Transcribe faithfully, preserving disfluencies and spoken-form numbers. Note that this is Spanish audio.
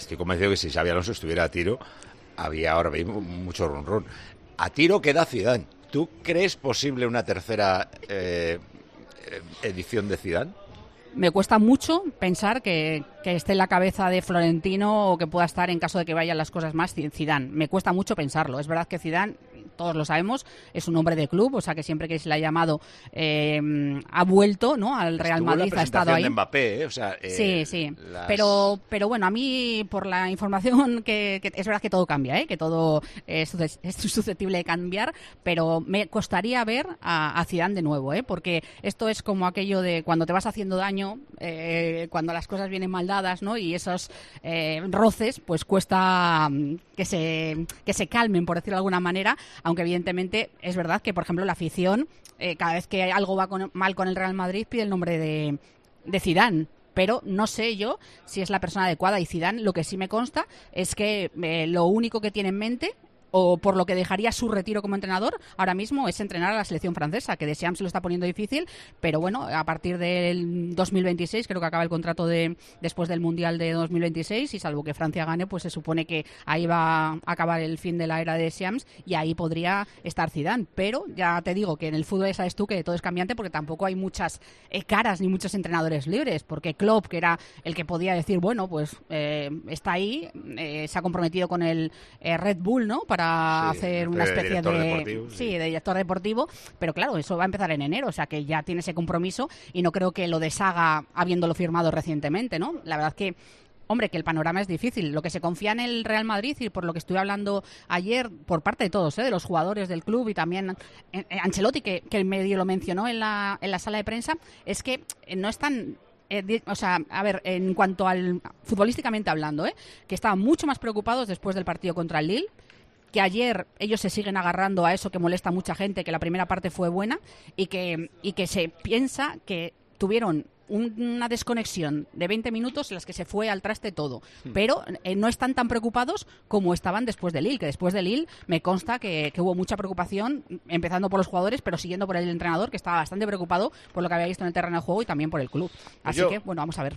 Estoy convencido que si Xabi Alonso estuviera a tiro, había ahora mismo mucho run run. A tiro queda Zidane. ¿Tú crees posible una tercera eh, edición de Zidane? Me cuesta mucho pensar que, que esté en la cabeza de Florentino o que pueda estar, en caso de que vayan las cosas más, Zidane. Me cuesta mucho pensarlo. Es verdad que Zidane, todos lo sabemos, es un hombre de club, o sea que siempre que se le ha llamado eh, ha vuelto, ¿no? Al Real Estuvo Madrid, la ha estado ahí. De Mbappé, ¿eh? O sea, eh, sí, sí. las... Pero, pero bueno, a mí, por la información que, que es verdad que todo cambia, ¿eh? Que todo es, es susceptible de cambiar, pero me costaría ver a, a Zidane de nuevo, ¿eh? Porque esto es como aquello de cuando te vas haciendo daño, eh, cuando las cosas vienen mal dadas, ¿no? Y esos eh, roces, pues cuesta um, que se que se calmen, por decirlo de alguna manera, aunque evidentemente es verdad que, por ejemplo, la afición, eh, cada vez que algo va con, mal con el Real Madrid, pide el nombre de, de Zidane. Pero no sé yo si es la persona adecuada, y Zidane, lo que sí me consta es que eh, lo único que tiene en mente, o por lo que dejaría su retiro como entrenador ahora mismo, es entrenar a la selección francesa, que Deschamps se lo está poniendo difícil, pero bueno, a partir del dos mil veintiséis, creo que acaba el contrato de después del Mundial de dos mil veintiséis, y salvo que Francia gane, pues se supone que ahí va a acabar el fin de la era de Deschamps, y ahí podría estar Zidane. Pero ya te digo que en el fútbol sabes tú que todo es cambiante, porque tampoco hay muchas eh, caras ni muchos entrenadores libres, porque Klopp, que era el que podía decir, bueno, pues eh, está ahí, eh, se ha comprometido con el eh, Red Bull, ¿no? Para para sí, hacer una especie de, deportivo, sí. sí, de director deportivo, pero claro, eso va a empezar en enero, o sea que ya tiene ese compromiso, y no creo que lo deshaga habiéndolo firmado recientemente, ¿no? La verdad que, hombre, que el panorama es difícil. Lo que se confía en el Real Madrid, y por lo que estuve hablando ayer por parte de todos, ¿eh? De los jugadores del club, y también eh, Ancelotti, que, que medio lo mencionó en la, en la sala de prensa, es que no están... Eh, o sea, a ver, en cuanto al futbolísticamente hablando, ¿eh? Que estaban mucho más preocupados después del partido contra el Lille, que ayer ellos se siguen agarrando a eso que molesta a mucha gente, que la primera parte fue buena, y que, y que se piensa que tuvieron una desconexión de veinte minutos en las que se fue al traste todo, pero eh, no están tan preocupados como estaban después de Lille, que después de Lille me consta que, que hubo mucha preocupación, empezando por los jugadores, pero siguiendo por el entrenador, que estaba bastante preocupado por lo que había visto en el terreno de juego y también por el club. Así Yo, que, bueno, vamos a ver.